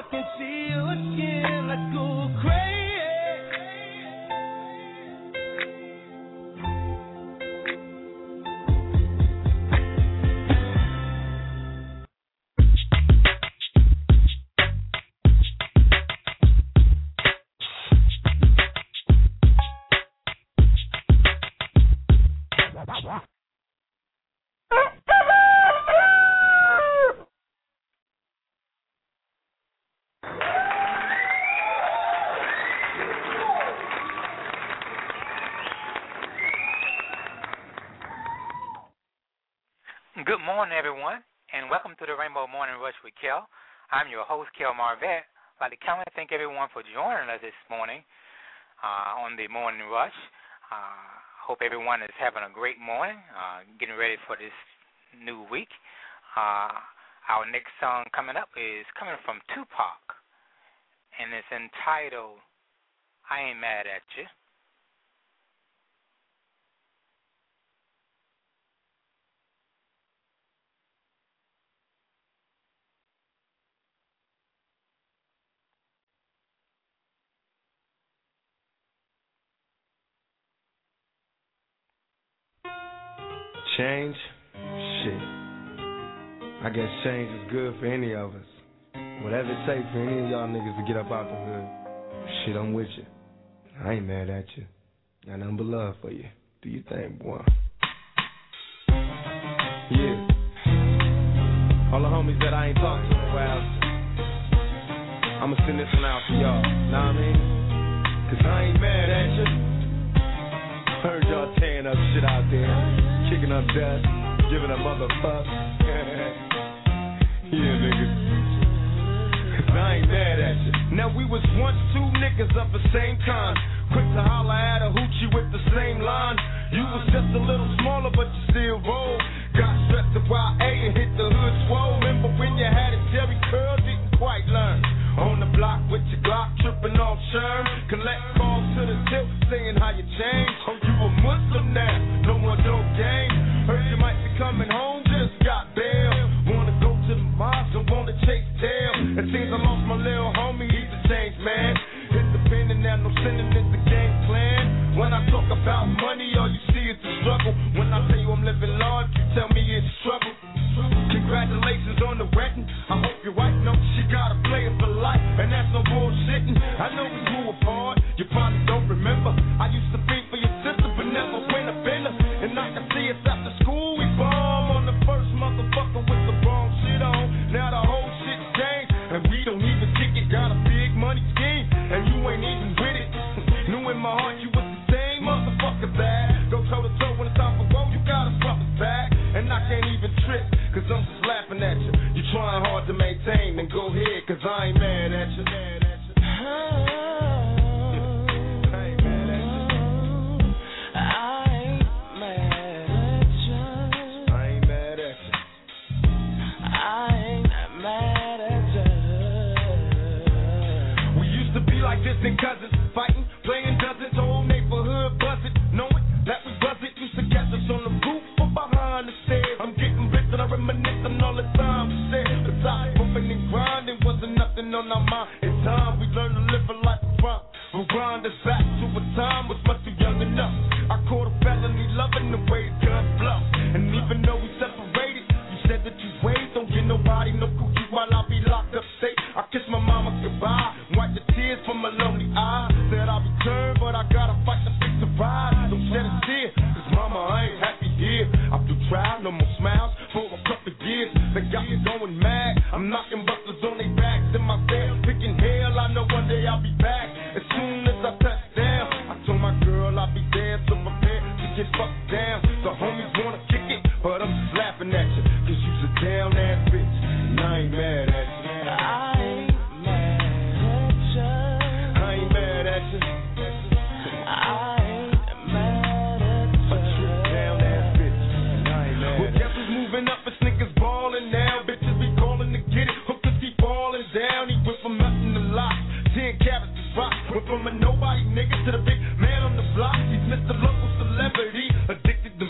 can see you again. Let's go crazy. Good morning, everyone, and welcome to the Rainbow Morning Rush with Kel. I'm your host, Kel Marvette. I'd like to kindly thank everyone for joining us this morning on the Morning Rush. Hope everyone is having a great morning, getting ready for this new week. Our next song coming up is coming from Tupac, and it's entitled, I Ain't Mad at You. Change? Shit. I guess change is good for any of us. Whatever it takes for any of y'all niggas to get up out the hood. Shit, I'm with you. I ain't mad at you. Got nothing but love for you. Do your thing, boy. Yeah. All the homies that I ain't talked to in a while, I'ma send this one out for y'all. Know what I mean? Cause I ain't mad at you. Heard y'all tearing up shit out there, kicking up dust, giving a motherfuck. Yeah, niggas. Cause I ain't mad at you. Now we was once two niggas of the same kind, quick to holler at a hoochie with the same line. You was just a little smaller, but you still roll. Got stressed to YA and hit the hood swole. Remember when you had a Jerry curl, didn't quite learn. On the block with your Glock, tripping off Sherm. Collect calls to the tip, saying how you changed. Oh, you a Muslim now, no more dope game. Heard you might be coming home, just got bail. Wanna go to the mosque, don't wanna chase tail. It seems I lost my little homie, he's a changed man. Independent now, no sinning is the game plan. When I talk about money, all you see is the struggle. When I tell you I'm living large, you tell me it's trouble. Congratulations on the wedding. I hope your wife knows she got a player for life, and that's no bullshitting. I know we grew apart, you probably don't remember. I used to think for your sister, but never went up in her. And I can see us after school, we bomb on the first motherfucker with the wrong shit on. Now the whole shit's changed, and we don't even kick it. Got a big money scheme, and you ain't even with it. Knew in my heart you was the same motherfucker that go toe to toe when it's time for war. You gotta drop us back, and I can't even trip. Cause I'm just laughing at you. You trying hard to maintain, then go ahead, cause I ain't mad at you. Distant cousins fighting, playing dozens, whole neighborhood buzzing, knowing that we buzz it. Used to catch us on the roof or behind the stairs. I'm getting rich and I reminisce on all the time we shared. The top bumping and grinding wasn't nothing on our mind. In time we learned to live a life of crime. We'll grind us back to a time was much too young enough. I caught a felony loving the way the guns bluff. And even though we separated, you said that you wait, don't get nobody no cookie while I be locked up safe. I kiss my mama goodbye, wipe the tears from my lonely eyes. Said I'll return, but I gotta fight to fix the ride. Don't shed a tear, cause mama, I ain't happy here. I'm through trial, no more smiles for a couple years. They got me going mad. I'm knocking busters on their backs in my bed, picking hell. I know one day I'll be back. As soon as I touch down, I told my girl I'll be there, so prepare to get fucked down. The homies wanna kick it, but I'm just laughing at you, cause you's a down ass bitch, and I ain't mad at you. Went from a nobody nigga to the big man on the block. He's Mr. Local Celebrity, addicted to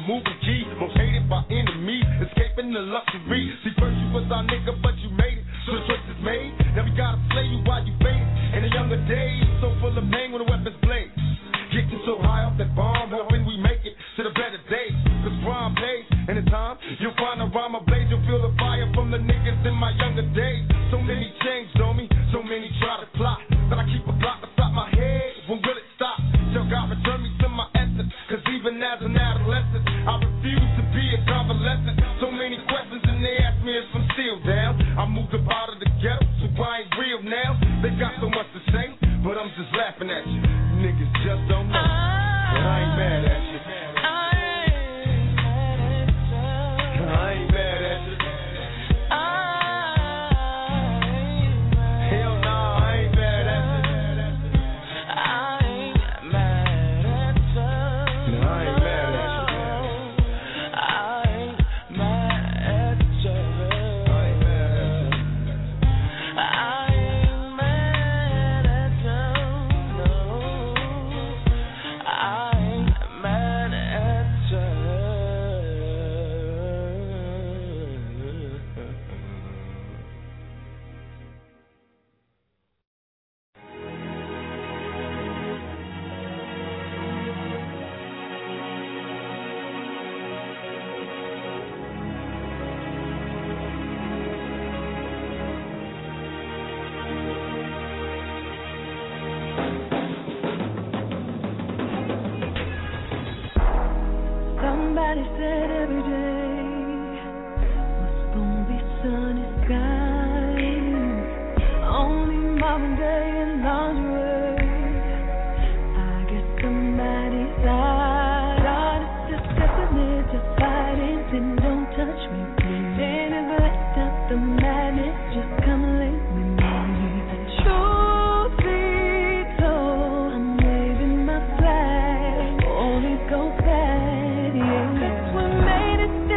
when the weapons blaze. Getting so high off that bomb, hoping we make it to the better days. Cause crime pays, and in time, you'll find a rhyme ablaze. You'll feel the fire from the niggas in my younger days. So many changed on me, so many try to plot. But I keep a block beside my head, when will it stop? Till God return me to my essence. Cause even as an adolescent, I refuse to be a convalescent. So many questions and they ask me if I'm still down. I moved up out of the ghetto, so I ain't real now. They got so much to say, but I'm just laughing at you. Niggas just don't know, but I ain't mad at you. I ain't mad at you. Hell nah, I ain't mad at you. I ain't mad at you. I ain't mad at you. I ain't mad at you. I ain't mad at you. I ain't mad at you. No, I ain't mad at you. Somebody said every day was gonna be sunny skies. Only Marvin Gaye and lingerie. I guess somebody lied. Honest, just stepping in, just fighting. Then don't touch me, please. Then if I stop the madness, just come lay with me. Truth be told, I'm waving my flag. Holy Ghost flag. Cause we made it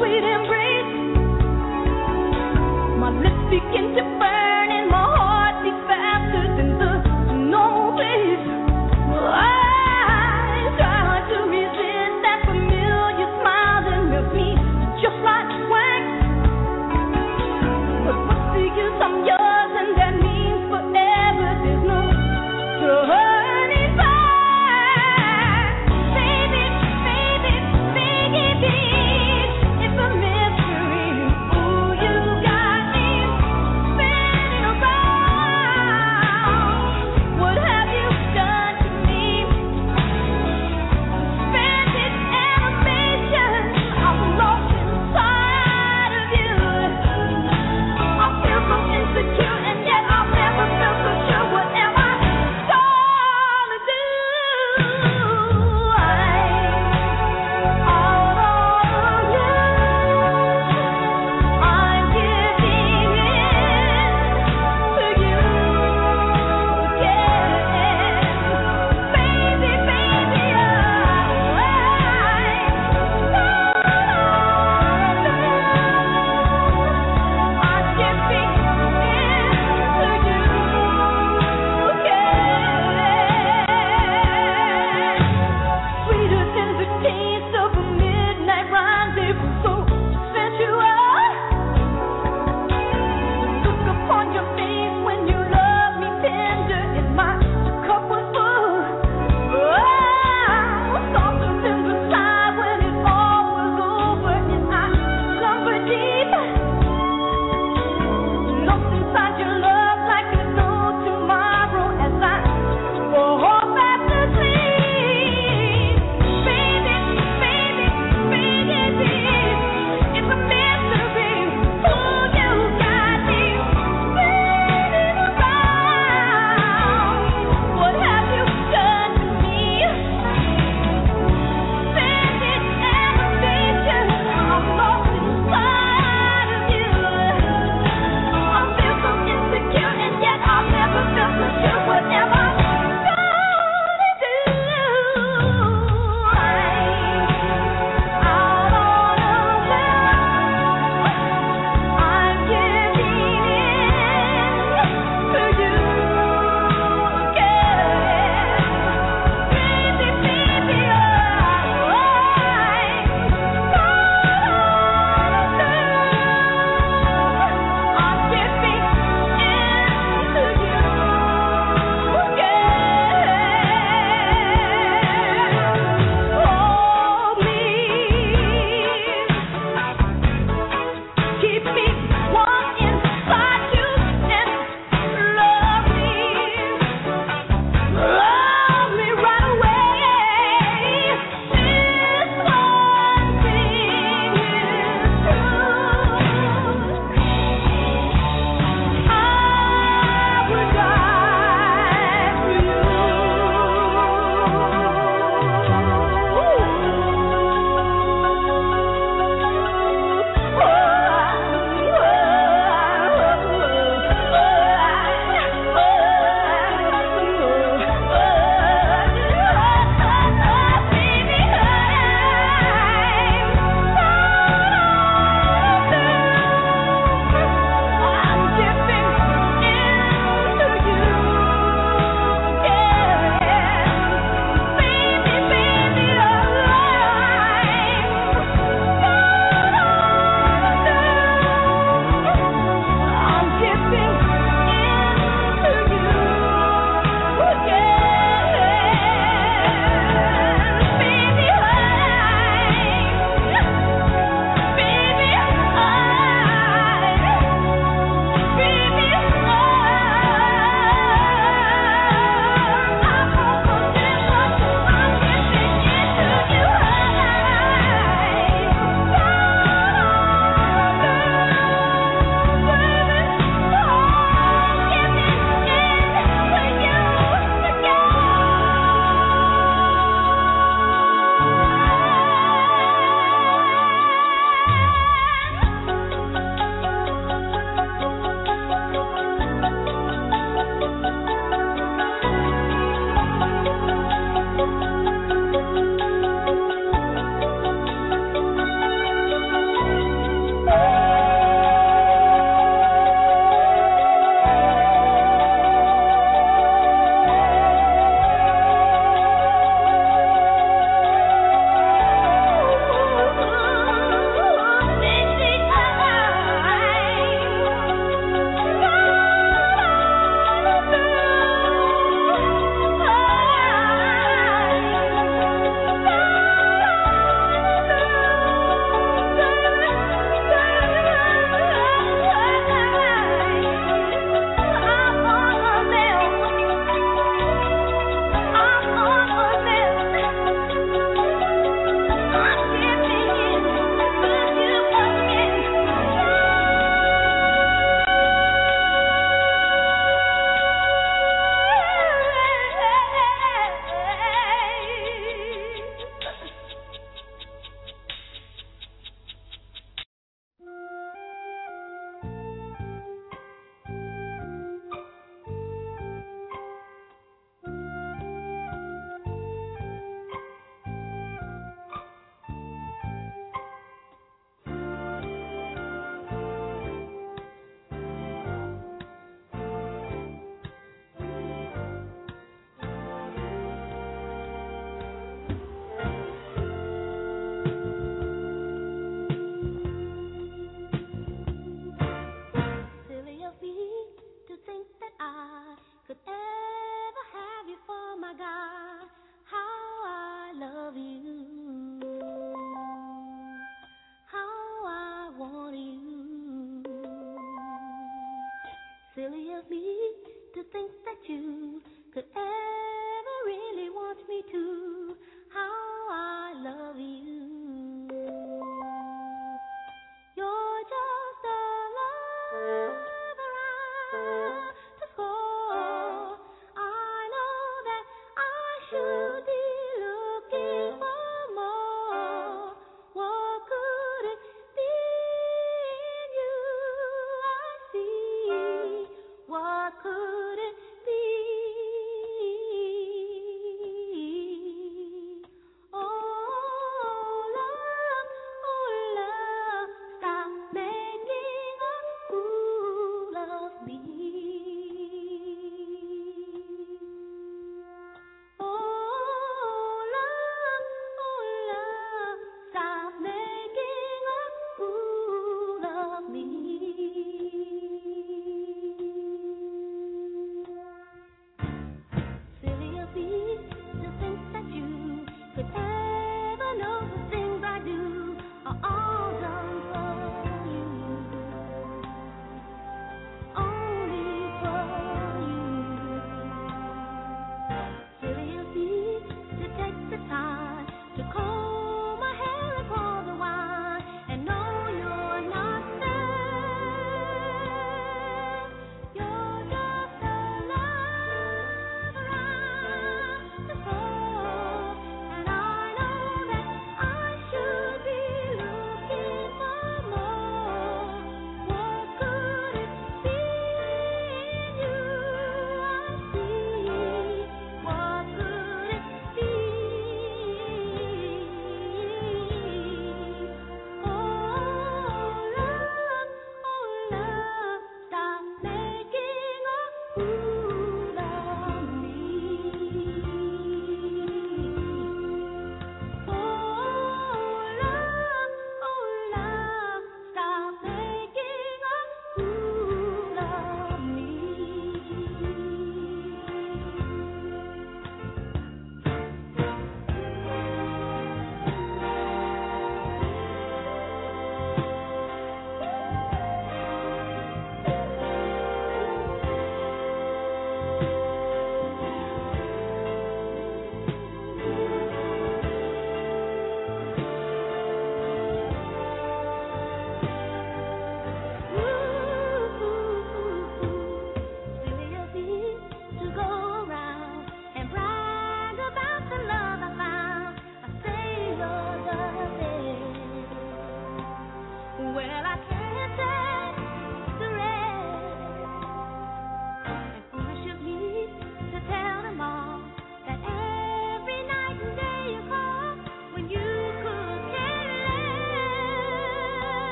sweet embrace. My lips begin to burn and my heart beats faster than the normal pace. I try to resist that familiar smile that melts me just like wax. But what's the use? I'm yours and that means forever. There's no turning back. Baby, baby, baby, it's a mystery. Ooh, you got me spinning. think that you could ever really want me to. How I love you. You're just a lover I just for. I know that I should be looking for more. What could it be in you I see? What could it be?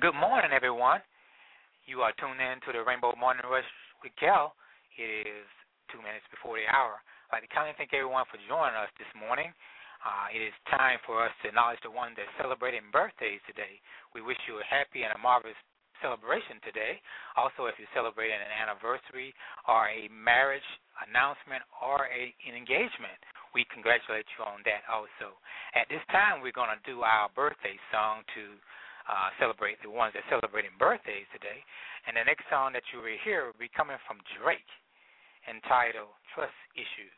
Good morning, everyone. You are tuned in to the Rainbow Morning Rush with Kel. It is 2 minutes before the hour. I'd like to kindly thank everyone for joining us this morning. It is time for us to acknowledge the ones that are celebrating birthdays today. We wish you a happy and a marvelous celebration today. Also, if you're celebrating an anniversary or a marriage announcement or an engagement, we congratulate you on that also. At this time, we're going to do our birthday song to celebrate the ones that are celebrating birthdays today. And the next song that you will hear will be coming from Drake, entitled Trust Issues.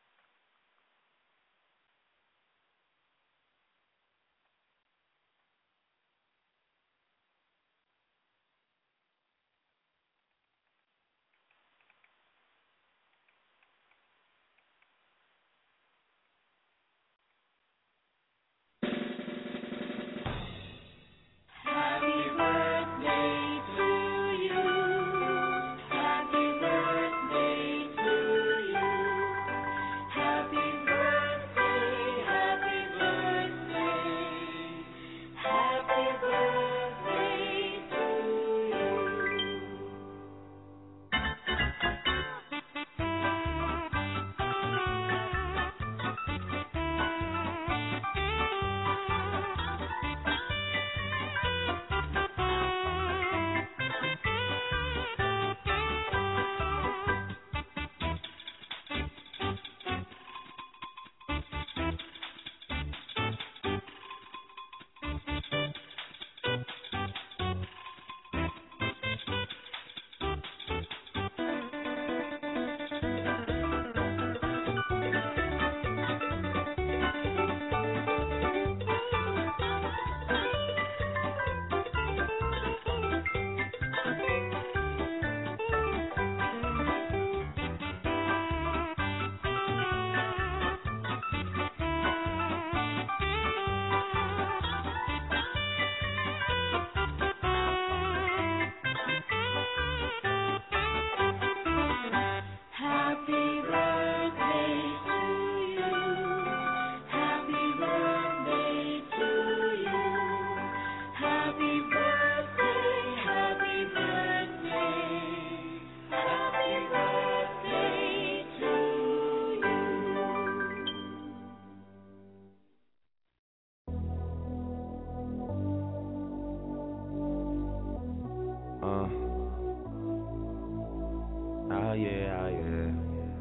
Oh yeah.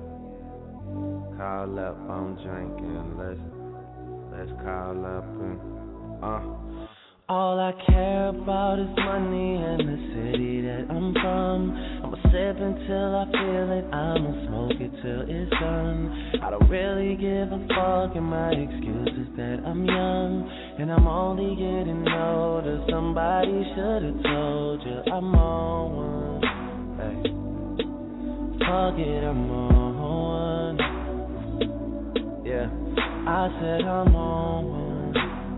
Call up, I'm drinking. Let's call up and All I care about is money and the city that I'm from. I'ma sip until I feel it, I'ma smoke it till it's done. I don't really give a fuck, and my excuse is that I'm young and I'm only getting older. Somebody should've told you I'm on one. Hey. Fuck it, I'm on one. Yeah, I said I'm on one.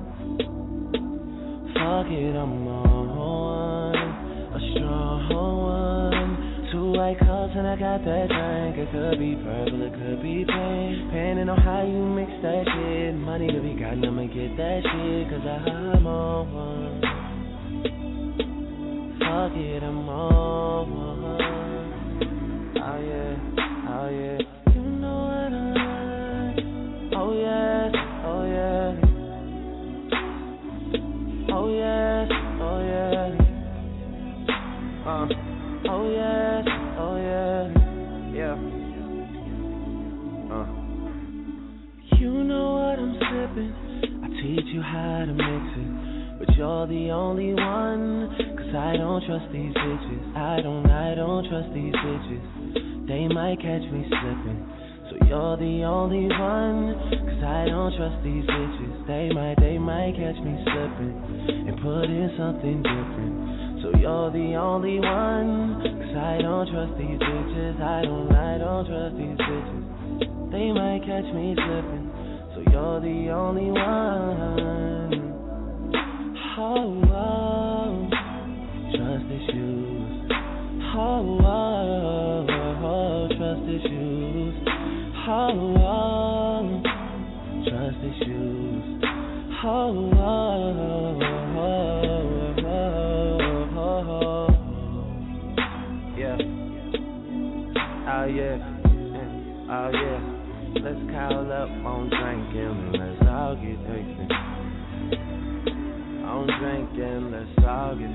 Fuck it, I'm on one. A strong one. 2 white cups and I got that drink. It could be purple, it could be pink. Depending on how you mix that shit. Money to be gotten, I'ma get that shit. Cause I'm on one. Fuck it, I'm on one. Oh yeah. You know what I like. Oh yes. Oh yes. Oh yes. Yeah. You know what I'm sipping. I teach you how to mix it, but you're the only one. Cause I don't trust these bitches. I don't trust these bitches. They might catch me slipping, so you're the only one. Cause I don't trust these bitches. They might catch me slipping and put in something different. So you're the only one. Cause I don't trust these bitches. I don't trust these bitches. They might catch me slipping, so you're the only one. Oh, trust issues. Oh, trust issues. Oh, trust issues. Oh. yeah, oh yeah. Let's call up on drinking, let's all get wasted. On drinking, let's all get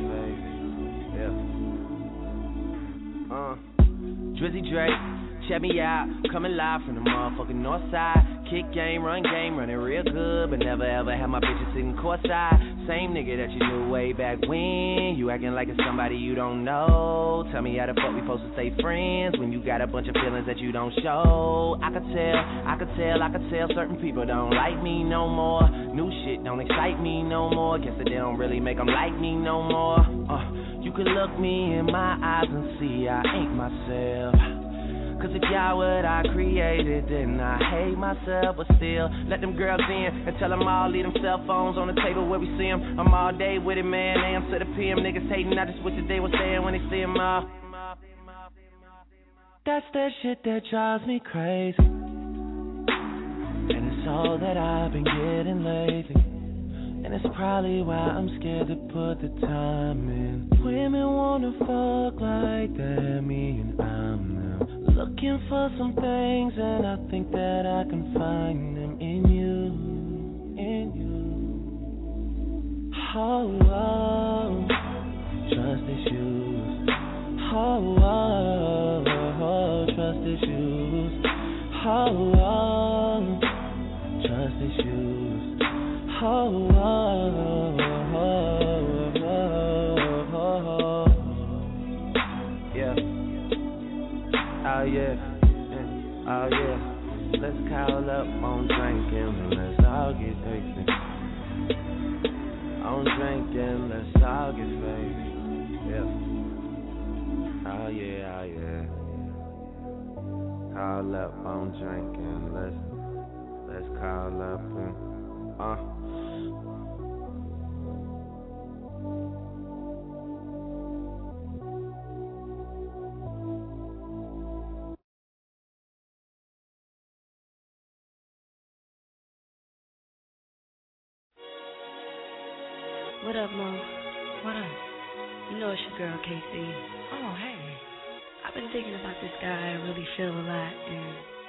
wasted. Yeah. Drizzy Drake, check me out, coming live from the motherfucking north side. Kick game, running real good, but never ever had my bitches sitting courtside. Same nigga that you knew way back when. You acting like it's somebody you don't know. Tell me how the fuck we supposed to stay friends when you got a bunch of feelings that you don't show. I could tell certain people don't like me no more. New shit don't excite me no more. Guess that they don't really make them like me no more. You can look me in my eyes and see I ain't myself. Cause if y'all what I created, then I hate myself. But still, let them girls in and tell them all leave them cell phones on the table where we see them. I'm all day with it, man, AM to the PM. Niggas hating, I just wish that they was saying when they see them all. That's that shit that drives me crazy. And it's all that I've been getting lately. And it's probably why I'm scared to put the time in. Women wanna fuck like that, me and I'm looking for some things, and I think that I can find them in you, Oh, trust issues. Oh, trust issues. Oh, trust issues. Oh, yeah. Oh yeah, oh yeah. Let's call up on drinking, let's all get wasted. On drinking, let's all get wasted. Yeah. Oh yeah, oh yeah. Call up on drinking, let's call up and What up, Mo? What up? You know it's your girl, KC. Oh, hey. I've been thinking about this guy I really feel a lot, and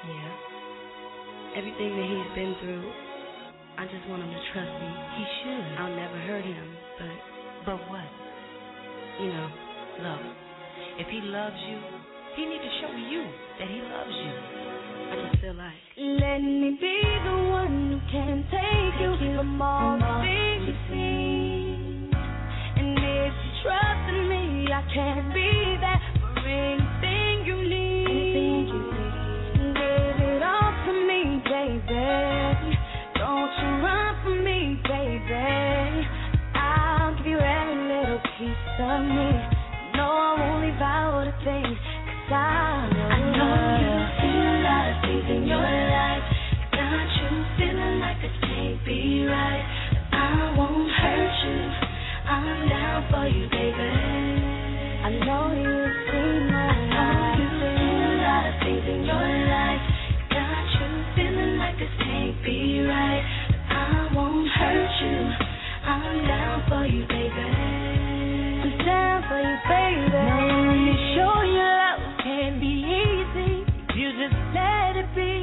everything that he's been through, I just want him to trust me. He should. I'll never hurt him, But what? you know, Look, if he loves you, he need to show you that he loves you. I just feel like Let me be the one who can take you from all the things you see. And if you trust in me, I can be there for anything you need. Give it all to me, baby. Don't you run from me, baby. I'll give you every little piece of me. No, I won't leave out a thing, 'cause I know you feel a lot of things in your life. Got you feeling like this can't be right. I won't hurt you. I'm down for you, baby. I know you've seen my life. You feel a lot of things in your life. Got you feeling like this can't be right. I won't hurt you. I'm down for you, baby. I'm down for you, baby. Now let me show you love can be easy. You just let it be.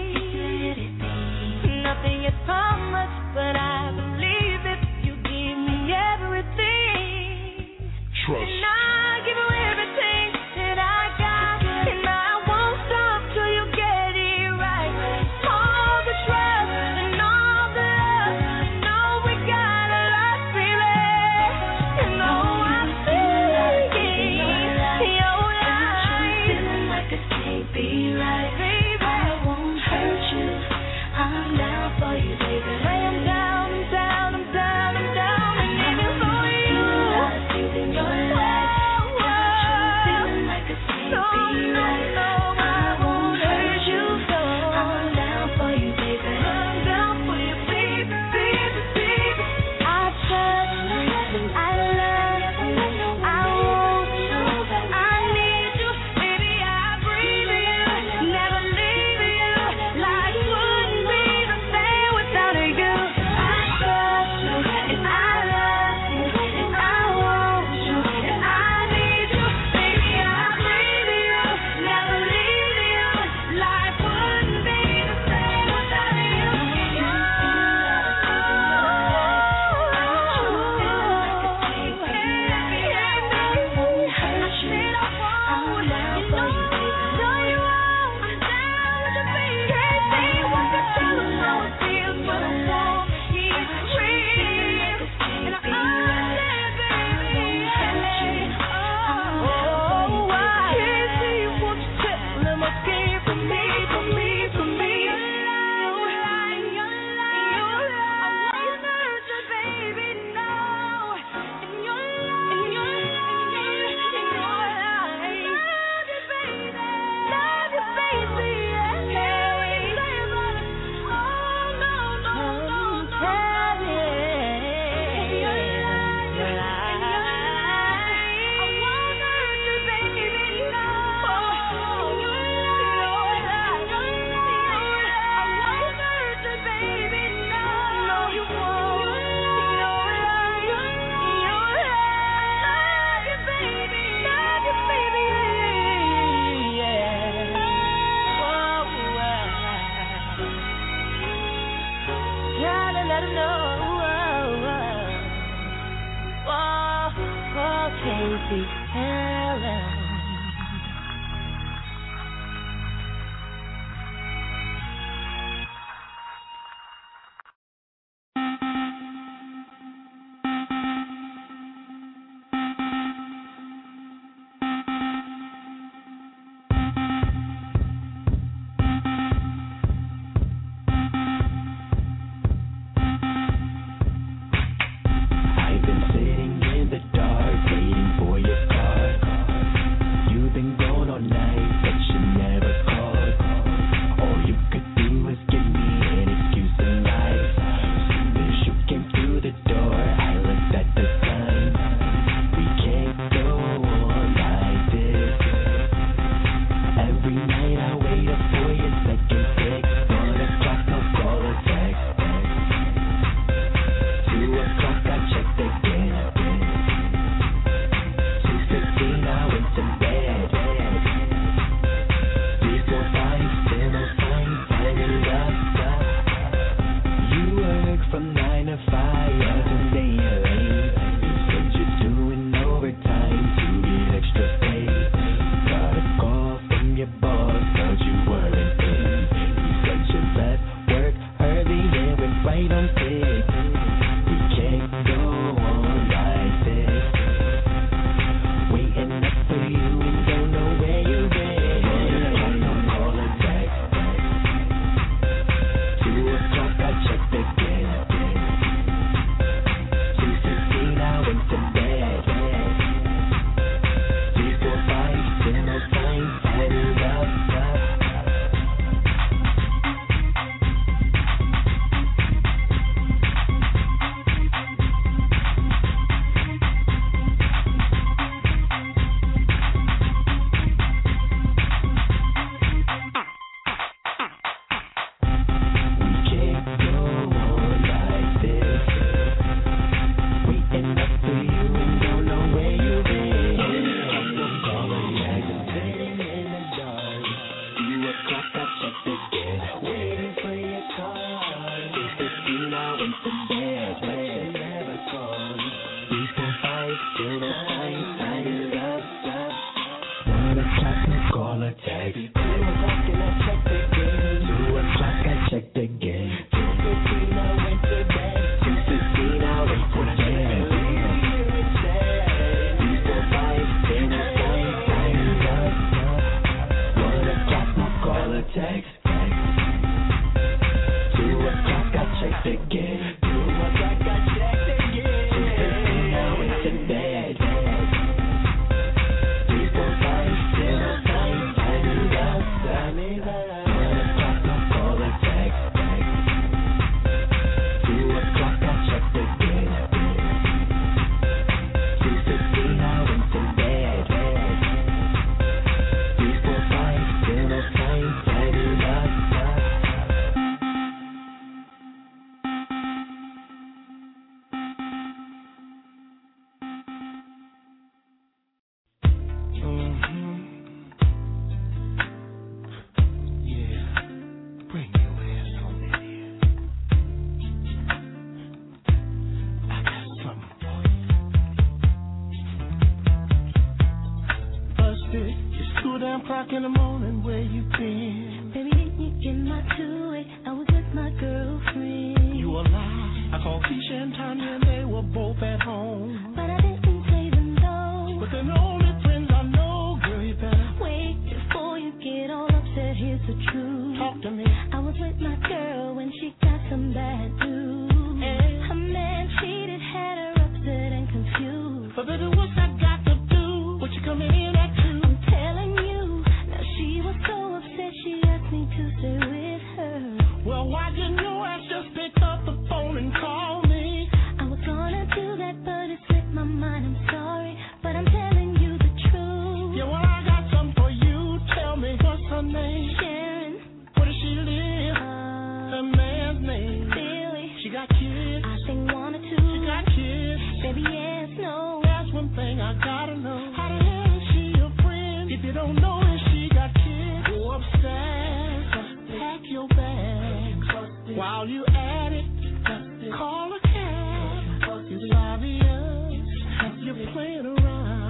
Nothing is promised, but I believe if you give me everything. Trust. And I give you everything that I got, and I won't stop till you get it right. All the trust and all the love, you know we got a lot, baby. And oh, I'm feeling your life. Feeling like this can't be right, baby. I won't hurt you. I'm down for you, baby. Casey Allen. In the morning, where you been? Baby, didn't you get my two-way? I was with my girlfriend. You a lie. I called Keisha and Tanya and they were both at home. But I didn't say them though. But they're the only friends I know, girl, you better wait before you get all upset. Here's the truth. Talk to me. I was with my girl when she got some bad news. Her man cheated, had her upset and confused. But baby, what's that got to do? What you coming in at two? I'm telling you. She was so upset she asked me to stay with her. Well, why didn't your ass just pick up the phone and call me? I was gonna do that, but it slipped my mind. I'm sorry, but I'm telling you the truth. Yeah, well, I got something for you. Tell me, what's her name? Sharon. Where does she live? Her man's name? Billy. She got kids? I think one or two. She got kids? Baby, yes, no. That's one thing I gotta know. How the hell is she your friend? If you don't know if she got kids, go upstairs, pack your bags. While you at it, call a cab. It's obvious you're playing around.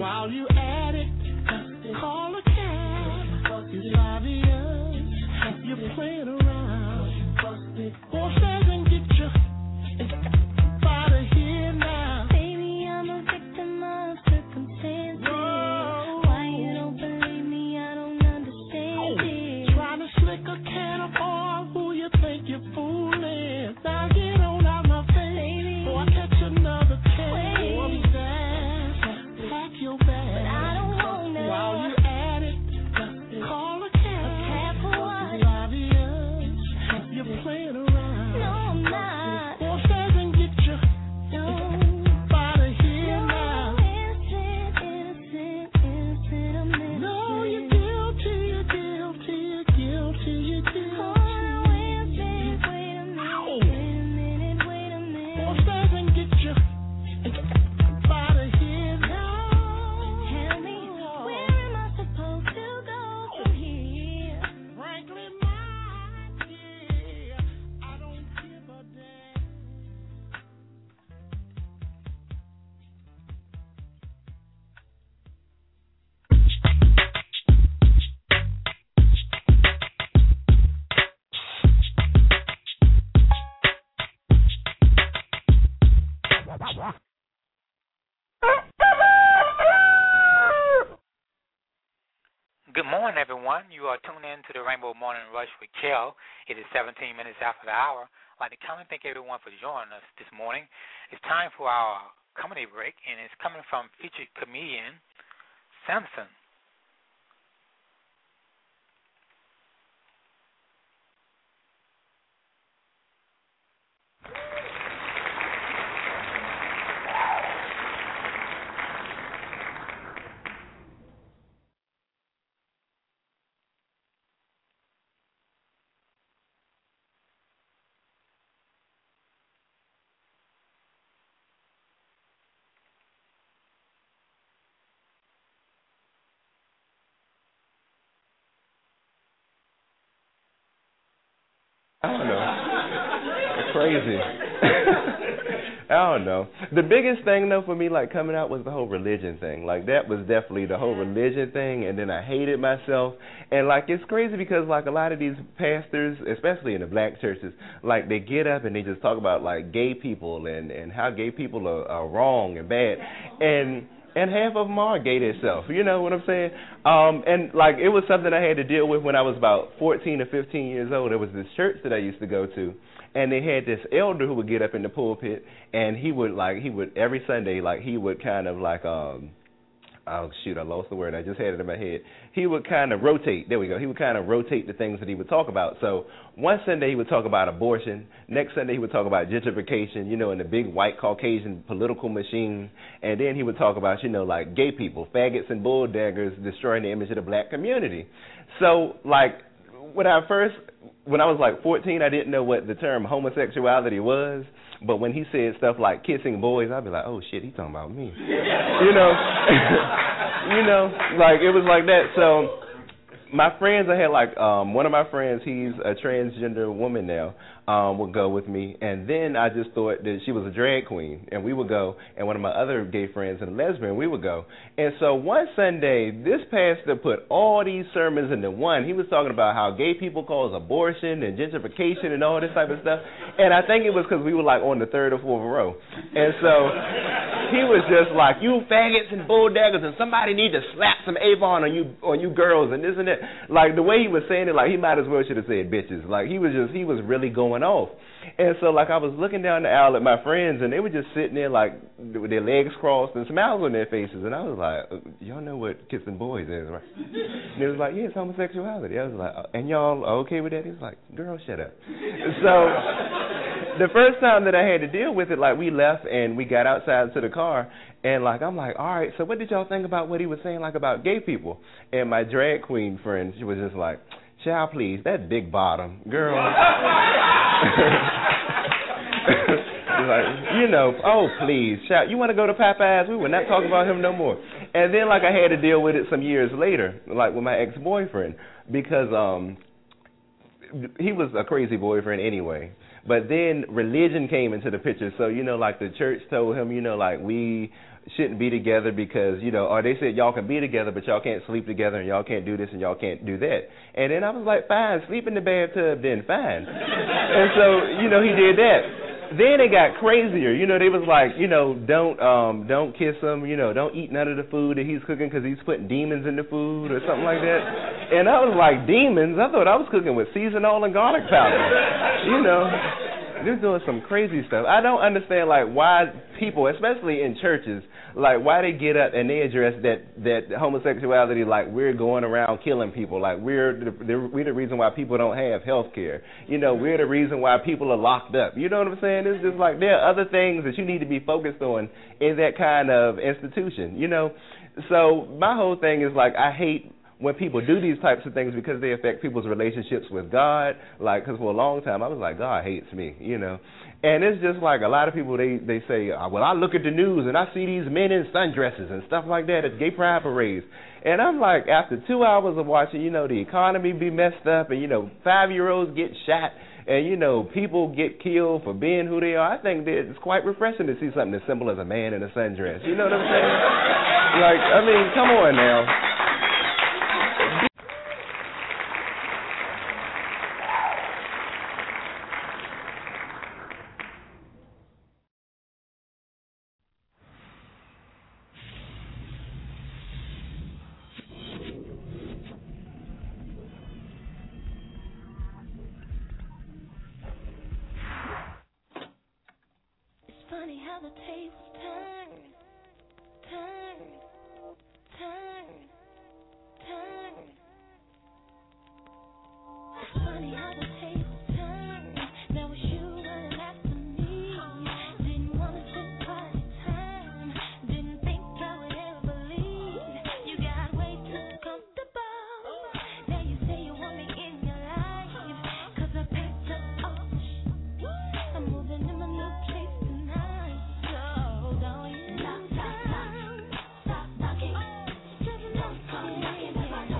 While you at it, call a cab. It's obvious you're playing around. Boy, says and get you out of here now. Baby, I'm a victim of circumstances. Why you don't believe me, I don't understand it. Trying to slick a can of oil, who you think you're fooling? Now get on out my face, before I catch another case. Go upstairs, pack your bag. But I don't want no. While you at it, call a cab. A cab for what? It's obvious you're playing around. No, I'm not. Boy, says and get you No. out of here now. No, innocent, I'm innocent. No, you're guilty, you're guilty, you're guilty, you're guilty. Oh, wait a minute. Boy, says and get you out of here now. Tell me, where am I supposed to go from here? Frankly, my dear, I don't give a damn. Good morning, everyone. You are tuned in to the Rainbow Morning Rush with Kel. It is 17 minutes after the hour. I'd like to come and thank everyone for joining us this morning. It's time for our comedy break, and it's coming from featured comedian Samson. I don't know. It's crazy. I don't know. The biggest thing, though, for me, like, coming out was the whole religion thing. Like, that was definitely the whole religion thing, and then I hated myself. And, like, it's crazy because, like, a lot of these pastors, especially in the black churches, like, they get up and they just talk about, like, gay people and how gay people are wrong and bad. And half of them are gay themselves, you know what I'm saying? And, like, it was something I had to deal with when I was about 14 or 15 years old. There was this church that I used to go to, and they had this elder who would get up in the pulpit, and he would every Sunday, like, he would kind of, like, oh, shoot, I lost the word. I just had it in my head. He would kind of rotate. There we go. He would kind of rotate the things that he would talk about. So one Sunday he would talk about abortion. Next Sunday he would talk about gentrification, you know, in the big white Caucasian political machine. And then he would talk about, you know, like gay people, faggots and bulldaggers destroying the image of the black community. So, like, when I was like 14, I didn't know what the term homosexuality was. But when he said stuff like kissing boys, I'd be like, oh, shit, he's talking about me. You know? You know, like, it was like that. So my friends, I had, like, one of my friends, he's a transgender woman now, would go with me. And then I just thought that she was a drag queen. And we would go. And one of my other gay friends, a lesbian, we would go. And so one Sunday, this pastor put all these sermons into one. He was talking about how gay people cause abortion and gentrification and all this type of stuff. And I think it was because we were, like, on the third or fourth row. And so he was just like, you faggots and bulldaggers, and somebody need to slap some Avon on you girls and this and that. Like, the way he was saying it, like, he might as well should have said bitches. Like, he was really going off. And so, like, I was looking down the aisle at my friends, and they were just sitting there, like, with their legs crossed and smiles on their faces. And I was like, y'all know what kissing boys is, right? And it was like, yeah, it's homosexuality. I was like, and y'all are okay with that? He was like, girl, shut up. So the first time that I had to deal with it, like, we left and we got outside to the car, and, like, I'm like, all right, so what did y'all think about what he was saying, like, about gay people? And my drag queen friend, she was just like, child, please, that big bottom, girl. Like, you know, oh, please, child, you want to go to Popeyes? We were not talking about him no more. And then, like, I had to deal with it some years later, like, with my ex-boyfriend, because he was a crazy boyfriend anyway. But then religion came into the picture. So, you know, like, the church told him, you know, like, we shouldn't be together because, or they said y'all can be together, but y'all can't sleep together and y'all can't do this and y'all can't do that. And then I was like, fine, sleep in the bathtub then, fine. And so, he did that. Then it got crazier. They was like, don't kiss him, don't eat none of the food that he's cooking because he's putting demons in the food or something like that. And I was like, demons? I thought I was cooking with seasoned oil and garlic powder. They're doing some crazy stuff. I don't understand, why people, especially in churches, why they get up and they address that homosexuality like we're going around killing people, like we're the reason why people don't have health care. We're the reason why people are locked up. You know what I'm saying? It's just like there are other things that you need to be focused on in that kind of institution, So my whole thing is I hate when people do these types of things because they affect people's relationships with God. Because for a long time I was like, God hates me, And it's just a lot of people, they say, well, I look at the news and I see these men in sundresses and stuff like that at gay pride parades. And I'm like, after 2 hours of watching, the economy be messed up and, 5-year-olds get shot and, people get killed for being who they are, I think that it's quite refreshing to see something as simple as a man in a sundress. You know what I'm saying? Come on now. Funny how the tables turn. It's funny how the tables turn. Now it's you running after me. Didn't wanna spend quality time. Didn't think I would ever leave. You got way too comfortable. Now you say you want me in your life. 'Cause I packed up all the shit. I'm moving in my new place tonight. So don't you stop knocking. Don't come knocking at my door.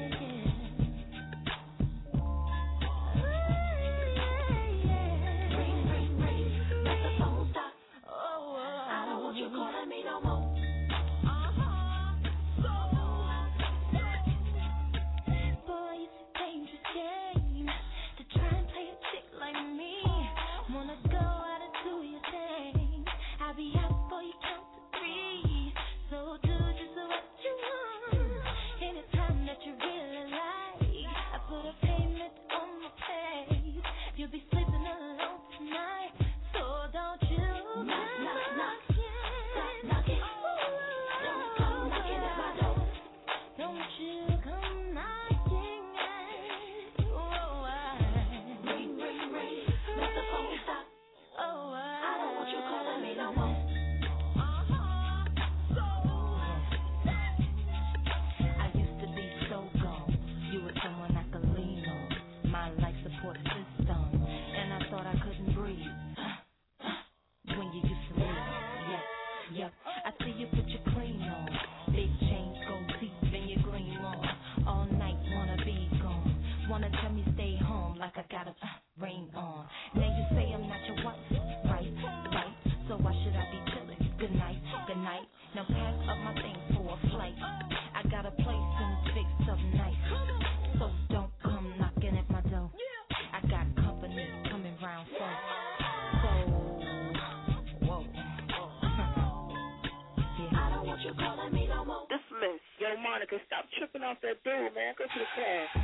Monica, stop tripping off that dude, man. Go to the class.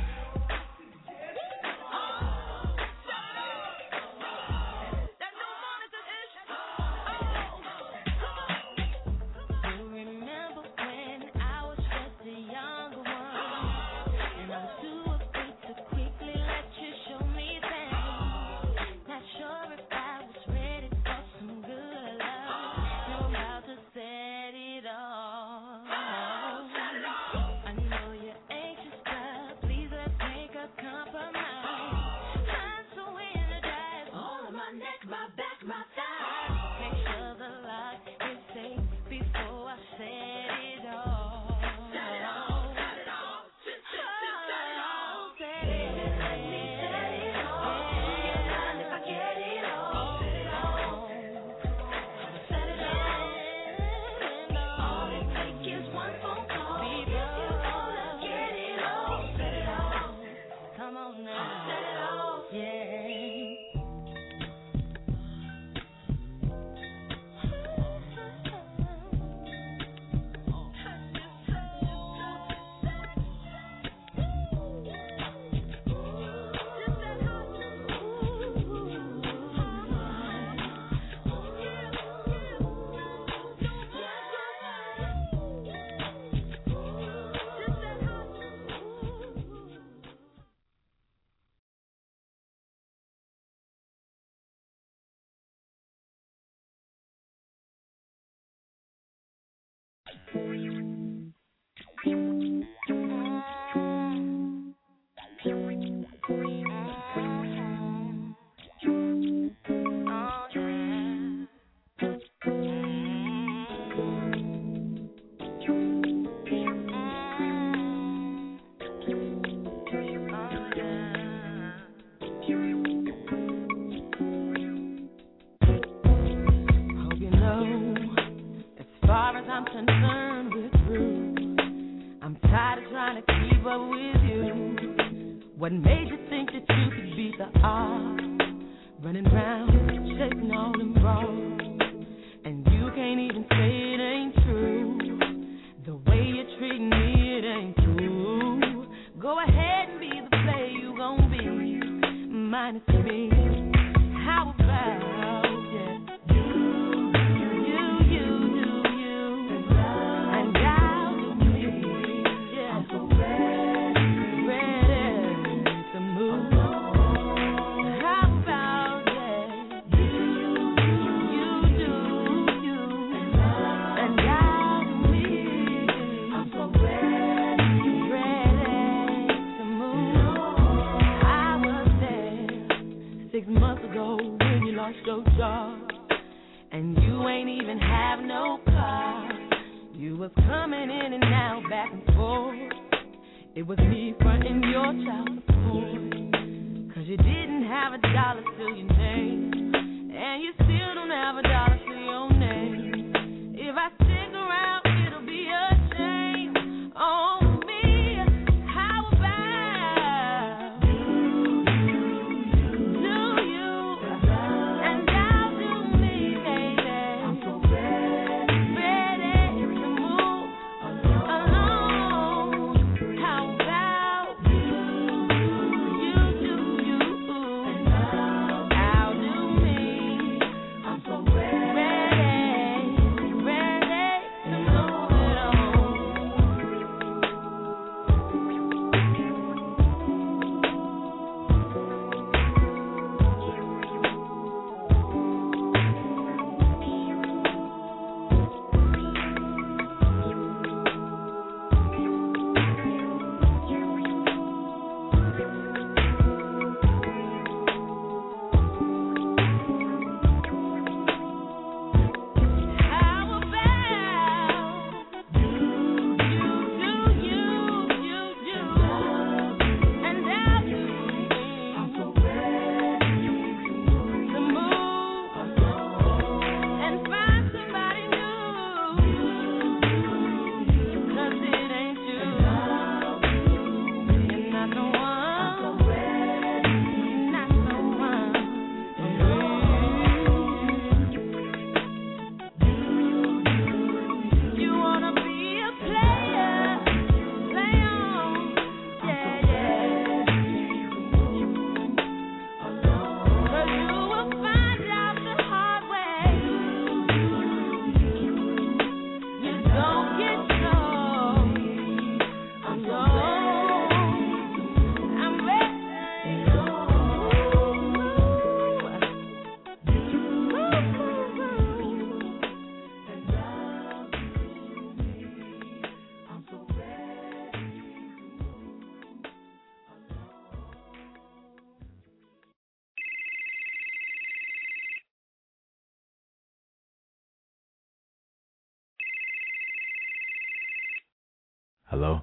Hello?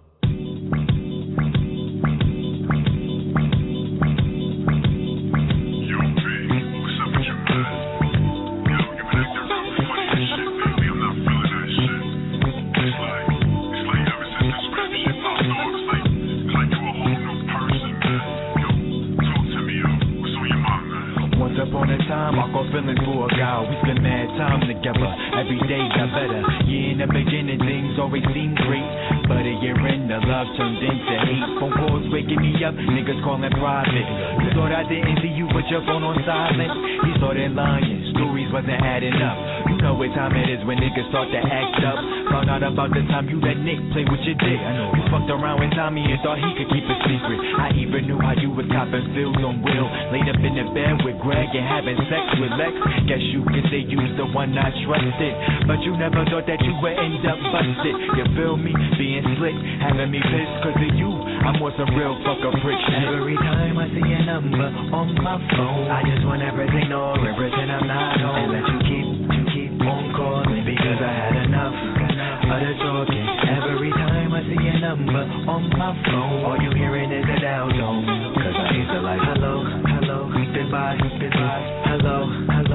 Upon a time, I caught feelings for a guy. We spent mad time together. Every day got better. Yeah, in the beginning things always seemed great, but a year in, the love turned into hate. Phone calls waking me up, niggas calling private. You thought I didn't see you, put your phone on silent. You started lying, stories wasn't adding up. You know what time it is when niggas start to act up. found out about the time you let Nick play with your dick. I know you fucked around with Tommy and thought he could keep a secret. I even knew how you was copping feels on Will. Laid up in the bed with Greg and having sex with Lex. Guess you could say you was the one I trusted, but you never thought that you would end up busted. You feel me? Being slick, having me pissed cause of you. I'm on some real fucker prick shit. Every time I see a number on my phone, I just want everything or everything I'm not home. And let you keep on calling because I had enough of the talking. Every time I see a number on my phone, all you hearing is a dial tone. Cause I used to like hello, goodbye, hello,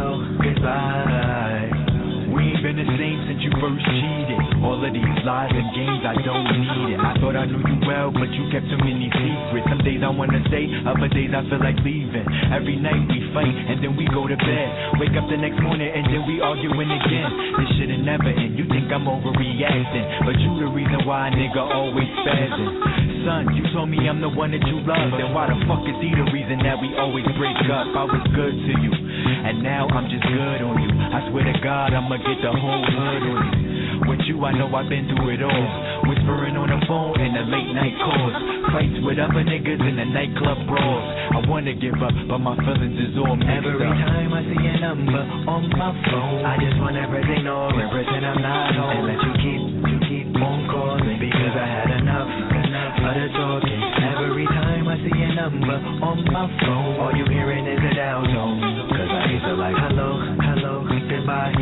goodbye. We ain't been the same since you first cheated. All of these lies and games, I don't need it. I thought I knew you well, but you kept too many secrets. Some days I wanna stay, other days I feel like leaving. Every night we fight, and then we go to bed. Wake up the next morning, and then we arguing again. This shit'll never end, you think I'm overreacting, but you the reason why a nigga always spazzing. Son, you told me I'm the one that you love, then why the fuck is he the reason that we always break up? I was good to you, and now I'm just good on you. I swear to God, I'ma get the whole hood on you. With you, I know I've been through it all. Whispering on the phone in the late night calls. Fights with other niggas in the nightclub brawls. I wanna give up, but my feelings is all mixed up. Every time I see a number on my phone, I just want everything or everything I'm not home. And let you keep on calling because I had enough of the talking. Every time I see a number on my phone, all you hearing is a dial tone. Cause I used to like hello, goodbye,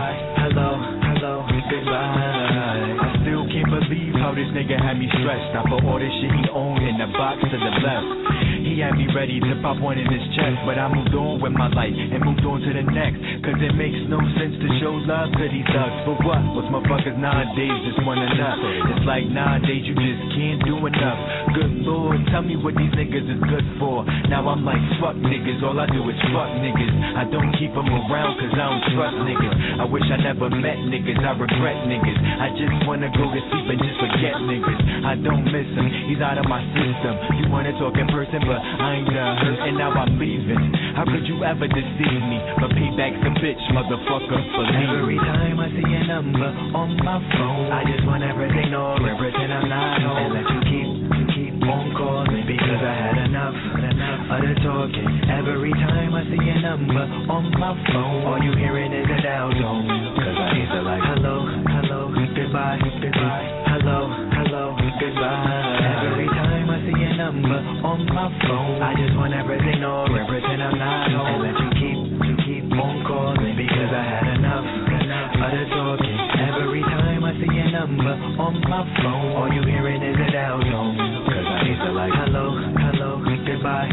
hello, goodbye. I still can't believe how this nigga had me stressed. I put all this shit he owned in the box to the left. He had me ready to pop one in his chest, but I moved on with my life and moved on to the next. Cause it makes no sense to show love to these thugs. For what? Most motherfuckers nowadays just want enough. It's like nowadays you just can't do enough. Good Lord, tell me what these niggas is good for. Now I'm like, fuck niggas, all I do is fuck niggas. I don't keep them around cause I don't trust niggas. I wish I never met niggas, I regret niggas. I just wanna go to sleep and just forget niggas. I don't miss him, he's out of my system. You wanna talk in person, but I ain't done hurt and now I'm leaving. How could you ever deceive me? But payback's a bitch, motherfucker, believe me. Every time I see a number on my phone, I just want everything or everything I'm not home. And let you keep on calling because I had enough of the talking. Every time I see a number on my phone, all you hearing is a dial tone. Cause I used to like hello, goodbye, hello, goodbye. Every time I see a number on my phone, I just want everything or everything I'm not home. And let you keep on calling because I had enough of the talking. Every time I see a number on my phone, all you hearing is a dial tone. Cause I used to like hello, goodbye,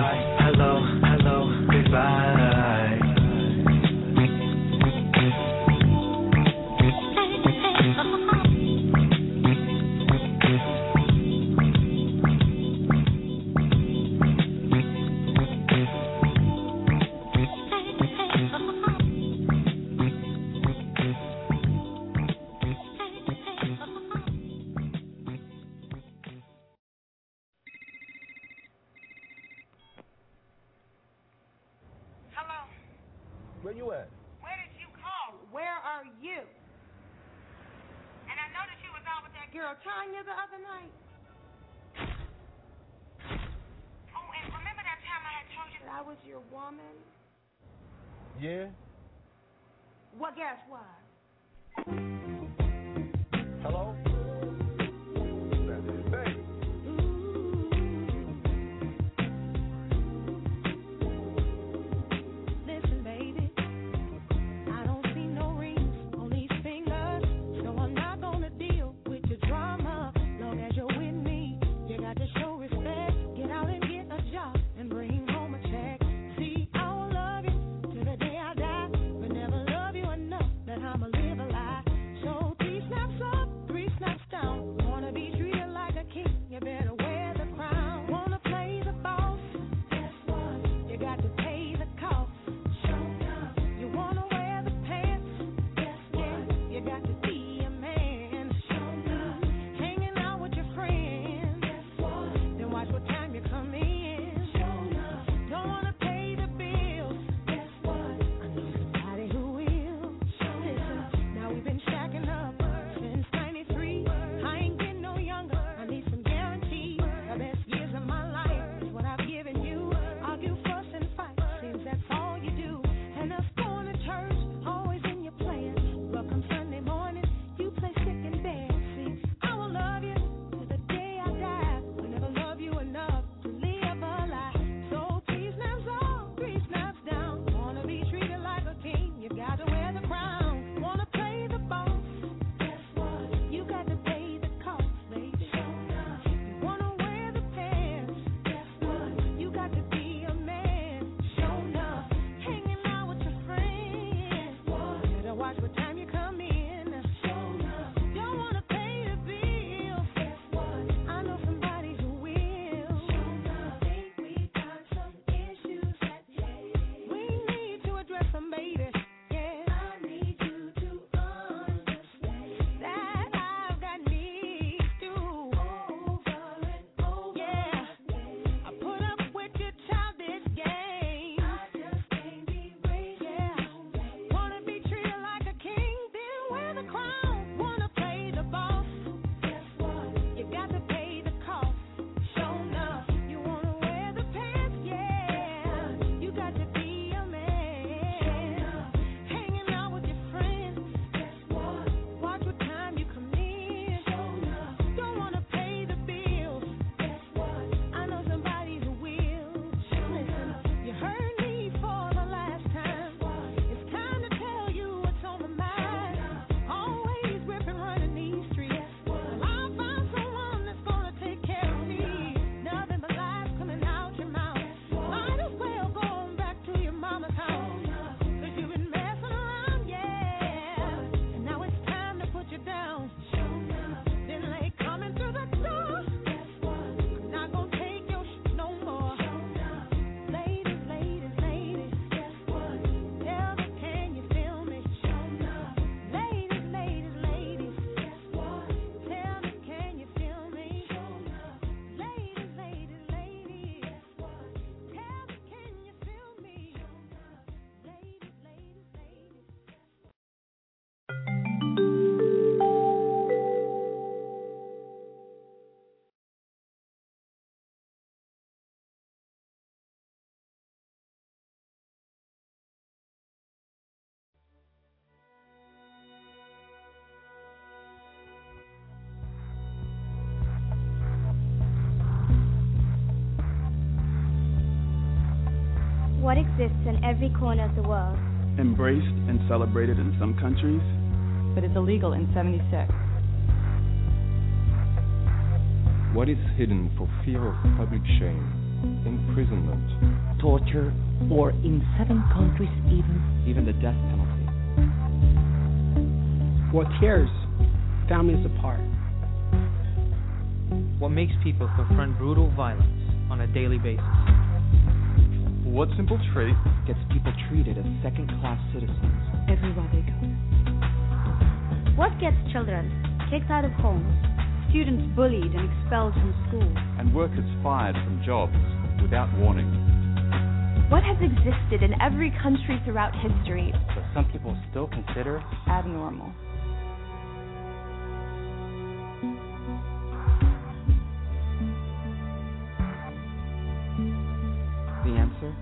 hello, goodbye. Where you at? Where did you call? Where are you? And I noticed you was out with that girl Tanya the other night. Oh, and remember that time I had told you that I was your woman? Yeah? Well, guess what? Hello? Babe. What exists in every corner of the world? Embraced and celebrated in some countries, but is illegal in 76. What is hidden for fear of public shame, imprisonment, torture, or in 7 countries even the death penalty? What tears families apart? What makes people confront brutal violence on a daily basis? What simple trait gets people treated as second-class citizens everywhere they go? What gets children kicked out of homes, students bullied and expelled from school, and workers fired from jobs without warning? What has existed in every country throughout history, but some people still consider abnormal? The answer?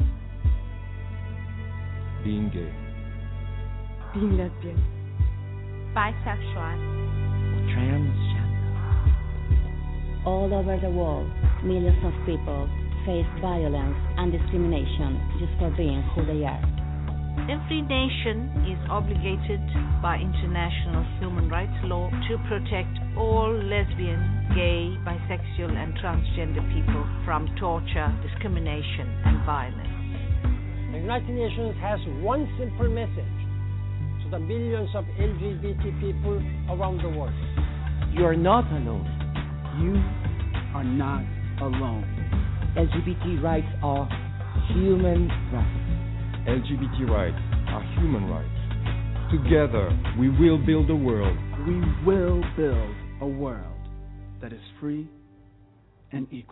Being gay. Being lesbian. Bisexual. Transgender. All over the world, millions of people face violence and discrimination just for being who they are. Every nation is obligated by international human rights law to protect all lesbian, gay, bisexual, and transgender people from torture, discrimination, and violence. The United Nations has one simple message to the millions of LGBT people around the world. You are not alone. You are not alone. LGBT rights are human rights. LGBT rights are human rights. Together, we will build a world. We will build a world that is free and equal.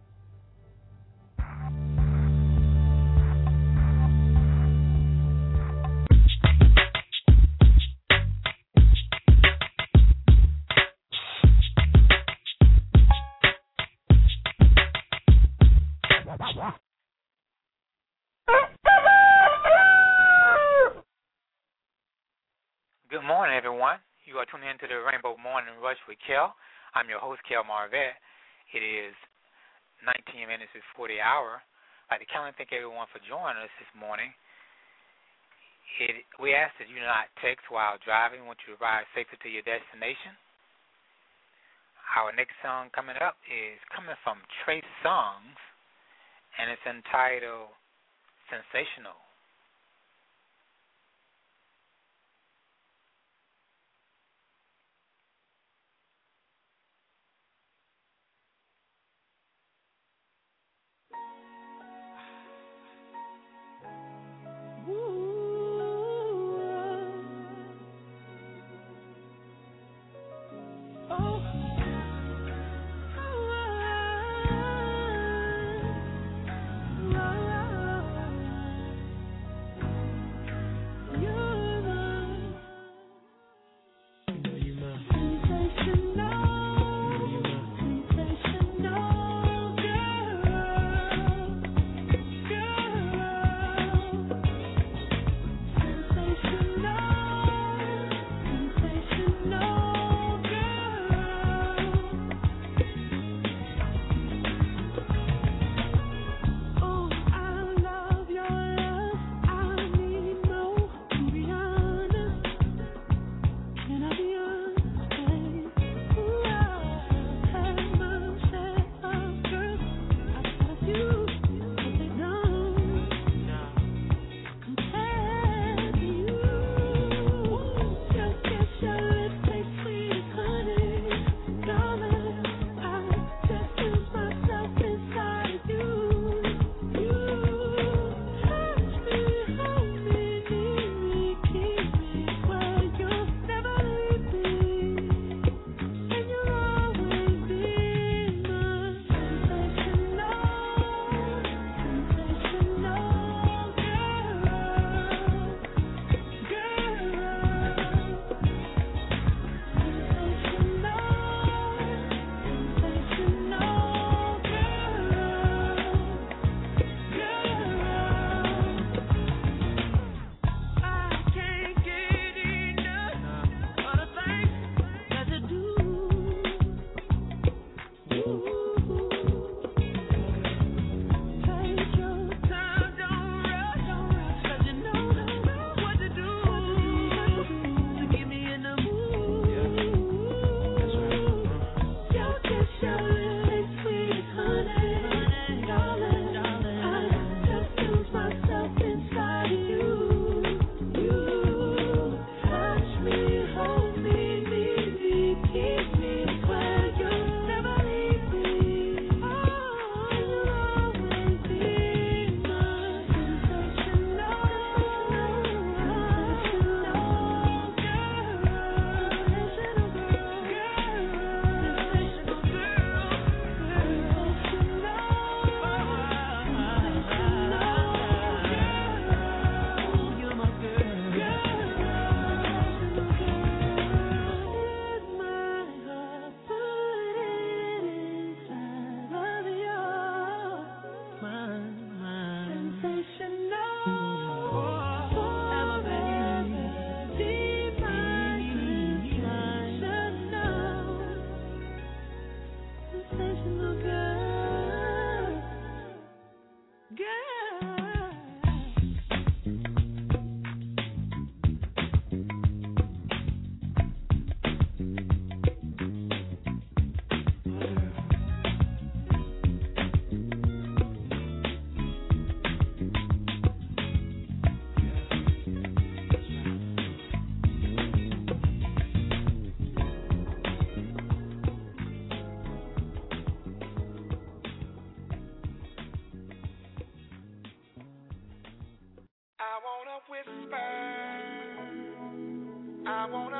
Good morning, everyone. You are tuning into the Rainbow Morning Rush with Kel. I'm your host, Kel Marvette. It is 19 minutes before the hour. I'd like to count and thank everyone for joining us this morning. We ask that you not text while driving. We want you to arrive safely to your destination. Our next song coming up is coming from Trey Songz, and it's entitled Sensational.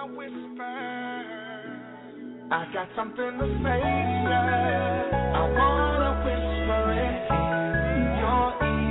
I got something to say to you. I wanna whisper it in your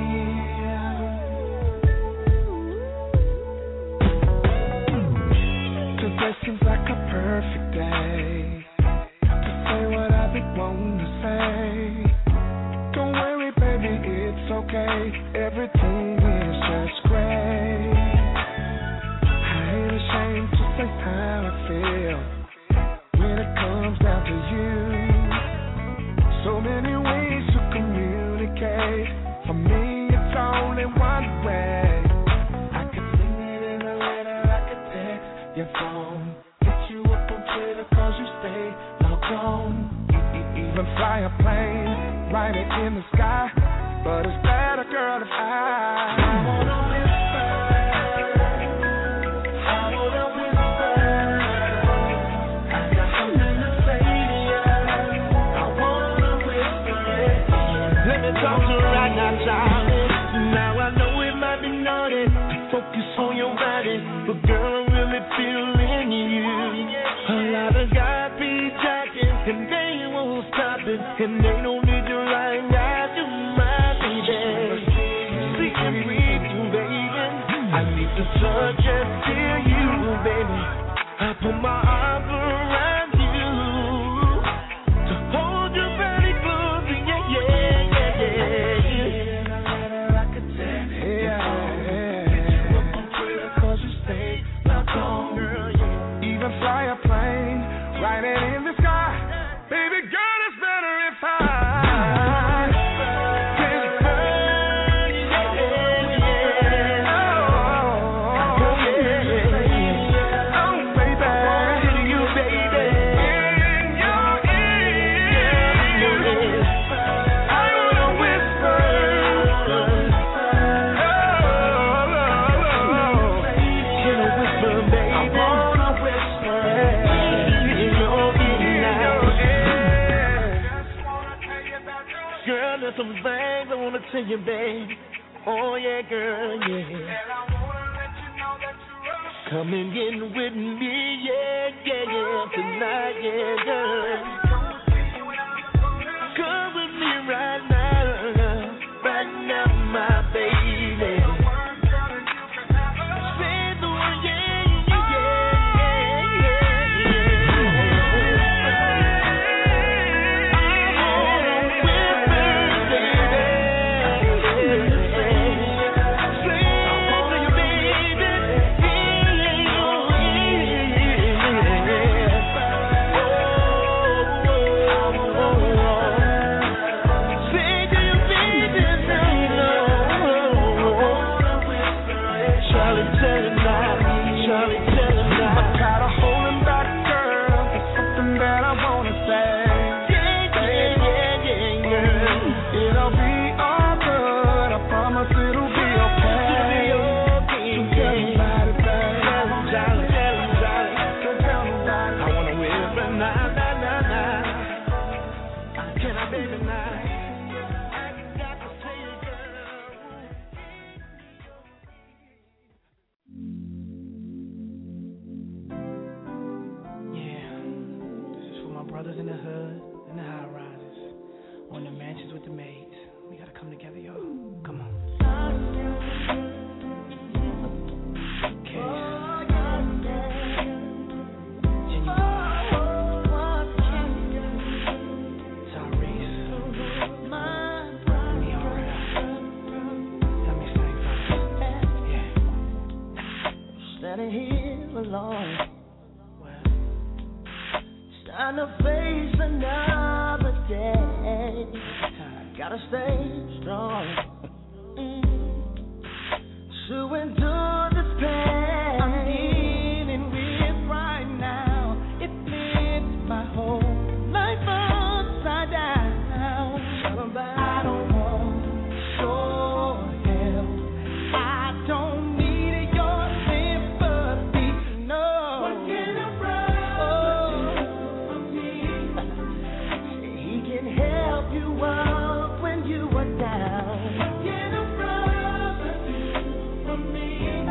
ear. Today seems like a perfect day to say what I've been wanting to say. Don't worry, baby, it's okay. Everything is just great. I ain't ashamed to say how I feel when it comes down to you. So many ways to communicate. For me, it's only one way. I could sing it in a letter, I could text your phone, hit you up on Twitter 'cause you stay logged on. Even fly a plane, write it in the sky. But it's better, girl, if I wanna whisper. Talk to her right now, darling. Now I know it might be naughty to focus on your body, but girl, I'm really feeling you. A lot of guys be jacking, and they won't stop it, and they don't need you right now, you my baby. See and read you, baby. I need to touch and feel you, baby. I put my arms around you to hold your body close, yeah, yeah. Fly a plane, write it in the sky. Baby girl, it's better if I whisper, yeah, yeah. Oh, yeah. Oh, baby, you, baby, in your ear. I wanna whisper. Can I whisper, baby? Girl, there's some things I wanna tell you, babe. Oh yeah, girl, yeah. And I wanna let you know that you're up. Come and get with me, yeah, yeah, yeah, tonight, yeah, girl. Come with me right now, my baby. Brothers in the hood, in the high rises, on the mansions with the maids. We gotta come together, yo. Come on. Standing here alone, trying to face another day. Gotta stay strong to endure this pain I'm dealing with right now. It flips my whole life upside down. I don't want your help. I don't need your sympathy. No. What can a brother do for me? He can help you up when you are down. What can a brother do for me?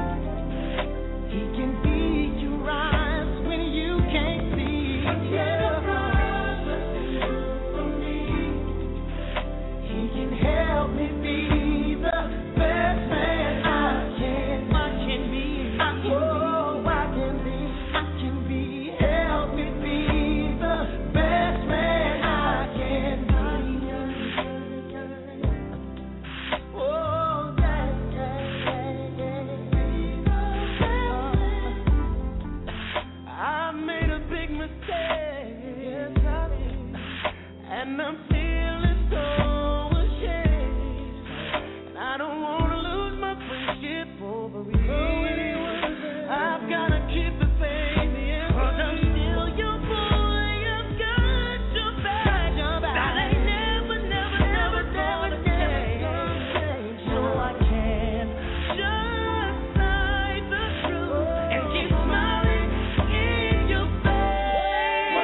and I'm feeling so ashamed. And I don't wanna lose my friendship over you. I've gotta keep it, baby, 'cause I'm still your boy. I've got your back. That ain't never gonna change. So I can't just hide the truth and keep smiling in your face.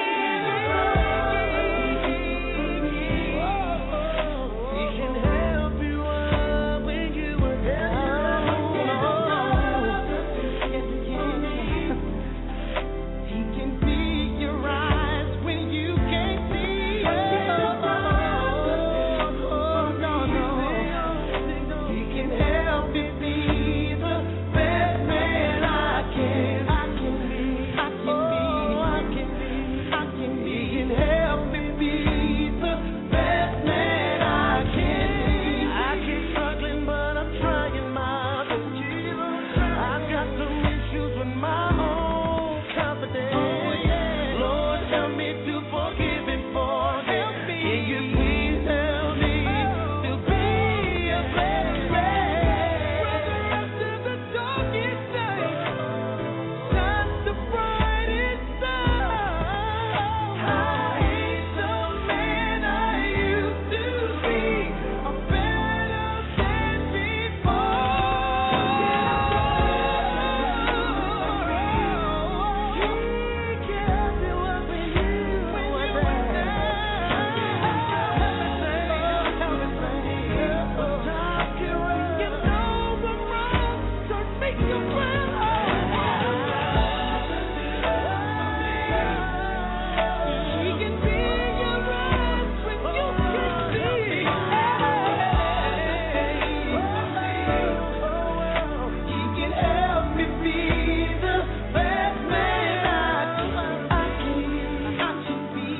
He can help you up when you were down. He can see your eyes when you can't see. He can help me be the best man I can be. He can help me be the best man I can be. I keep struggling, but I'm trying my best. I've got some issues with my own confidence. Lord, help me to forgive and forget. Can you please help me to be a blessed man? When the rest of the darkest night shines the brightest star. I ain't the man I used to be. I'm better than before. He kept you up when you were down. Help me sing. Time can run. You know I'm wrong, so make your friend He can be your eyes when you can see. He can help me be the best man I can be.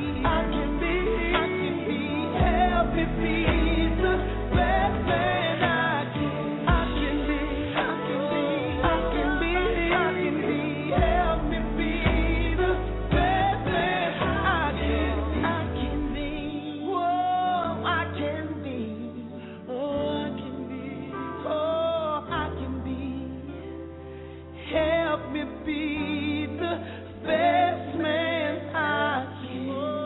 Help me be the best man I can be. Help me be the best man I can be. Whoa, I can be. I can be. Help me be the best man I can.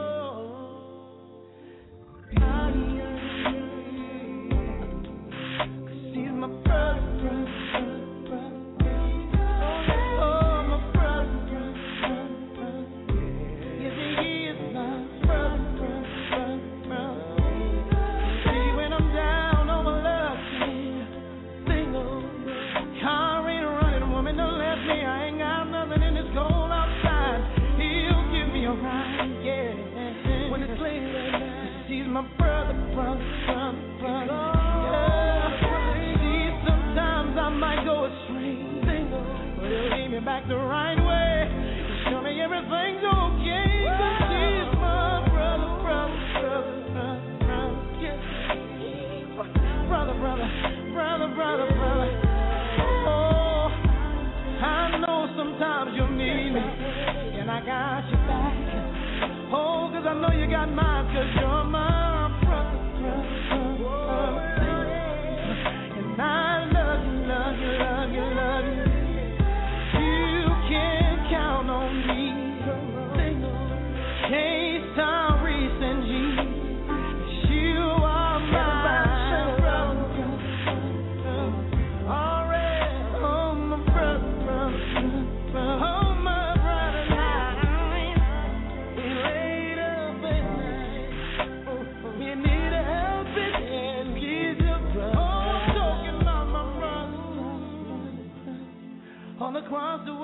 He's my brother. Oh, my brother. Yes, he is my brother. See, when I'm down on my luck, single, car ain't running, woman don't left me. I ain't got nothing in this cold outside. He'll give me a ride, yeah. When it's late at night, he's my brother. Yeah. See, sometimes I might go astray, but he'll lead me back the right way. Show me everything's okay, 'cause he's my brother. Yeah. Brother. Oh, I know sometimes you need me, and I got your back. Oh, 'cause I know you got mine, 'cause you're my brother. And I love you. You can count on me. K-Star, Reese, and G. You are my brother. All right, oh my brother. Oh my brother. We laid up at night. We need help and he's your brother. Oh, I'm talking about my brother. On the cross the